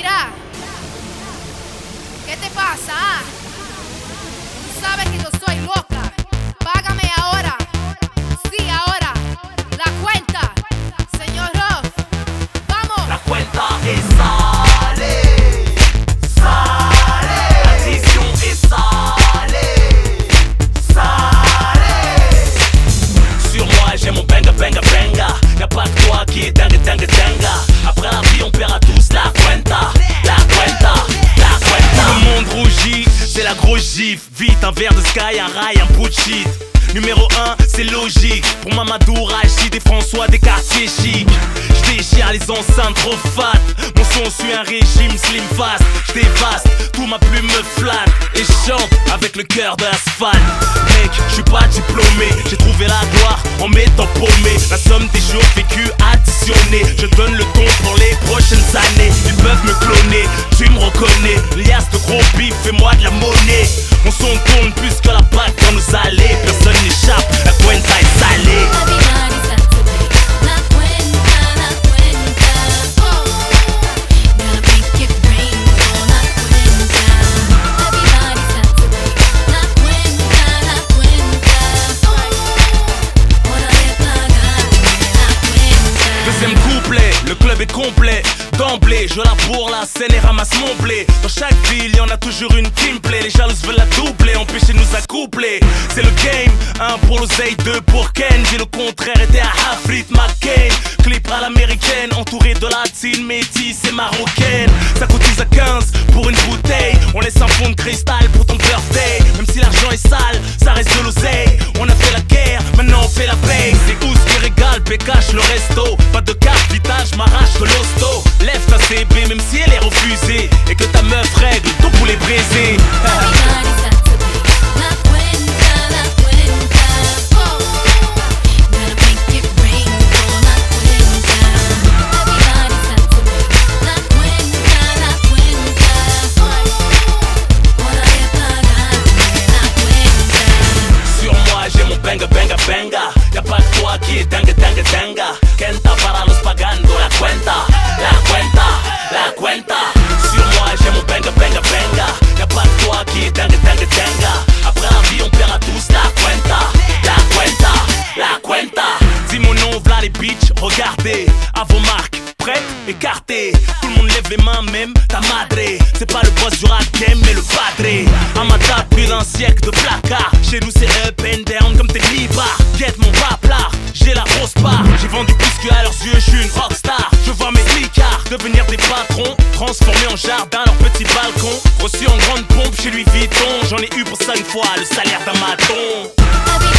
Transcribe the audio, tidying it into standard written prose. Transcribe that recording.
Mira, ¿qué te pasa? Tú sabes que yo soy loca. Págame ahora. Sí, ahora. La cuenta. Señor Roth, vamos. La cuenta est salée, salée. L'addition est salée, salée. Sur moi j'ai mon benga benga benga. Y'a pas que toi qui est dingue dingue dingue. Après la vie on paiera tous la cuenta, la cuenta, la cuenta. Tout le monde rougit, c'est la grosse gifle. Vite un verre de Sky, un rail, un bout de shit. Numéro 1, c'est logique. Pour Mamadou, Rachid et François des quartiers chics. J'déchire les enceintes trop fat. Mon son suit un régime slim fast. J'dévaste, tout ma plume me flatte. Et j'chante avec le cœur de l'asphalte. Mec, j'suis pas diplômé. J'ai trouvé la gloire en m'étant paumé. La somme des jours vécus additionnés. Je donne le ton pour les prochaines années. Ils peuvent me cloner, tu me reconnais. Liasse de gros bif, fais-moi de la monnaie. Mon son tourne plus que la bague dans nos allées. Personne n'échappe, la cuenta est salée. Deuxième couplet, le club est complet. D'emblée, je la bourre la scène et ramasse mon blé. Dans chaque ville, y'en a toujours une qui me plaît. Les jalouses veulent la doubler, empêcher de nous accoupler. C'est le game, 1 pour l'oseille, 2 pour Ken. J'ai le contraire, était à Hafrit McCain. Clip à l'américaine, entouré de latine, métisse et marocaine. Ça cotise à 15 pour une bouteille. On laisse un fond de cristal pour ton birthday. Même si l'argent est sale, ça reste de l'oseille. On a fait la guerre, maintenant on fait la paix. C'est Ous qui régale, Pécache le resto. Pas de carte vitale, j'm'arrache de l'hosto. Lève ta CB même si elle est refusée. Et que ta meuf règle ton poulet brisé. Sur moi j'ai mon benga benga benga. Y'a pas que toi qui est dingue dingue dingue. Kenta para los pagando la cuenta, la cuenta, la cuenta. Sur moi j'ai mon benga benga benga. Y'a pas que toi qui est dingue dingue dingue. Après la vie on paiera tous la cuenta, la cuenta, la cuenta. Dis mon nom, v'là les bitches, regardez. À vos marques, prêtes, écartées. Tout le monde lève les mains, même ta madre. C'est pas le boss du rap game mais le padre. À ma table plus d'un siècle de placard. Chez nous c'est up and down comme tes libards. Guette mon rap là, j'ai la grosse part. J'ai vendu plus que à leurs yeux, j'suis une rockstar. Je vois mes licards devenir des patrons. Transformés en jardin, leur petit balcon. Reçu en grande pompe chez Louis Vuitton. J'en ai eu pour 5 fois le salaire d'un maton.